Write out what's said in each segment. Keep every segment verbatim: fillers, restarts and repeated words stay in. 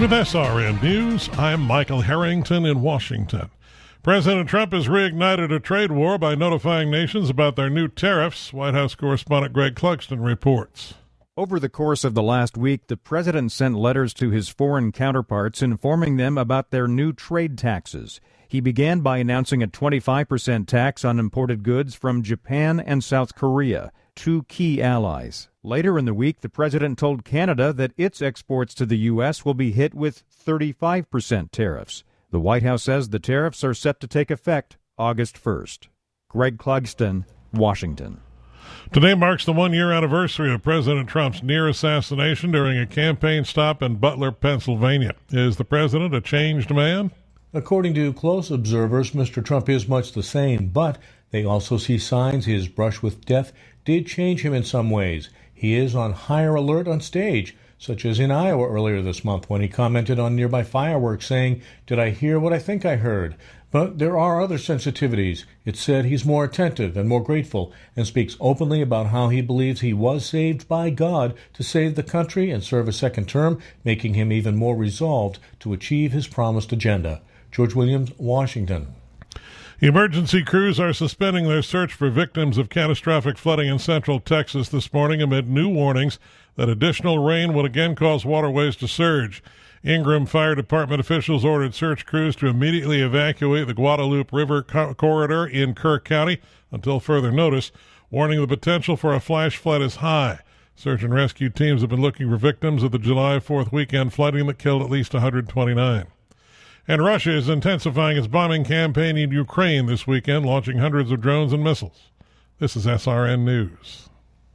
With S R N News, I'm Michael Harrington in Washington. President Trump has reignited a trade war by notifying nations about their new tariffs. White House correspondent Greg Clugston reports. Over the course of the last week, the president sent letters to his foreign counterparts informing them about their new trade taxes. He began by announcing a twenty-five percent tax on imported goods from Japan and South Korea, two key allies. Later in the week, the president told Canada that its exports to the U S will be hit with thirty-five percent tariffs. The White House says the tariffs are set to take effect August first. Greg Clugston, Washington. Today marks the one-year anniversary of President Trump's near assassination during a campaign stop in Butler, Pennsylvania. Is the president a changed man? According to close observers, Mister Trump is much the same, but they also see signs his brush with death did change him in some ways. He is on higher alert on stage, such as in Iowa earlier this month when he commented on nearby fireworks saying, "Did I hear what I think I heard?" But there are other sensitivities. It's said he's more attentive and more grateful and speaks openly about how he believes he was saved by God to save the country and serve a second term, making him even more resolved to achieve his promised agenda. George Williams, Washington. Emergency crews are suspending their search for victims of catastrophic flooding in central Texas this morning amid new warnings that additional rain would again cause waterways to surge. Ingram Fire Department officials ordered search crews to immediately evacuate the Guadalupe River co- corridor in Kerr County until further notice, warning the potential for a flash flood is high. Search and rescue teams have been looking for victims of the July fourth weekend flooding that killed at least one hundred twenty-nine. And Russia is intensifying its bombing campaign in Ukraine this weekend, launching hundreds of drones and missiles. This is S R N News.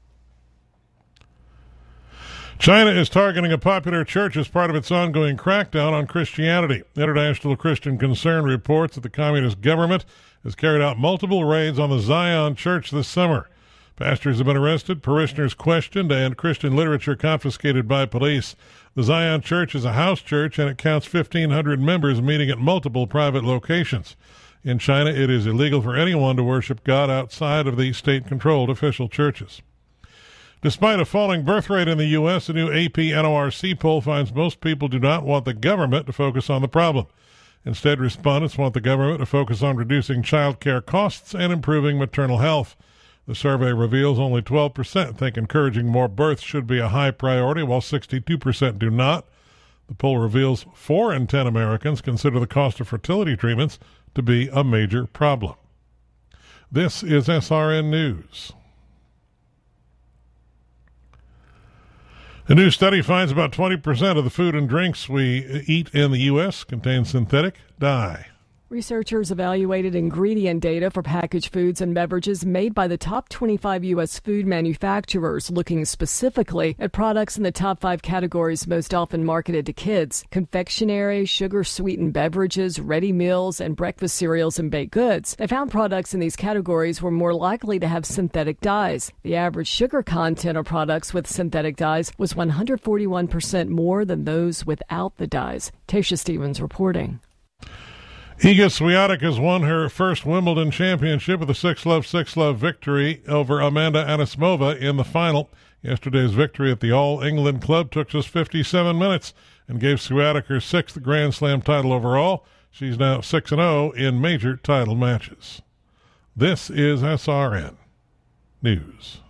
China is targeting a popular church as part of its ongoing crackdown on Christianity. International Christian Concern reports that the communist government has carried out multiple raids on the Zion Church this summer. Pastors have been arrested, parishioners questioned, and Christian literature confiscated by police. The Zion Church is a house church, and it counts fifteen hundred members meeting at multiple private locations. In China, it is illegal for anyone to worship God outside of the state-controlled official churches. Despite a falling birth rate in the U S, a new A P N O R C poll finds most people do not want the government to focus on the problem. Instead, respondents want the government to focus on reducing child care costs and improving maternal health. The survey reveals only twelve percent think encouraging more births should be a high priority, while sixty-two percent do not. The poll reveals four in ten Americans consider the cost of fertility treatments to be a major problem. This is S R N News. A new study finds about twenty percent of the food and drinks we eat in the U S contain synthetic dye. Researchers evaluated ingredient data for packaged foods and beverages made by the top twenty-five U S food manufacturers, looking specifically at products in the top five categories most often marketed to kids: confectionery, sugar-sweetened beverages, ready meals, and breakfast cereals and baked goods. They found products in these categories were more likely to have synthetic dyes. The average sugar content of products with synthetic dyes was one hundred forty-one percent more than those without the dyes. Tasha Stevens reporting. Iga Swiatek has won her first Wimbledon championship with a six love, six love victory over Amanda Anisimova in the final. Yesterday's victory at the All England Club took just fifty-seven minutes and gave Swiatek her sixth Grand Slam title overall. She's now six and oh in major title matches. This is S R N News.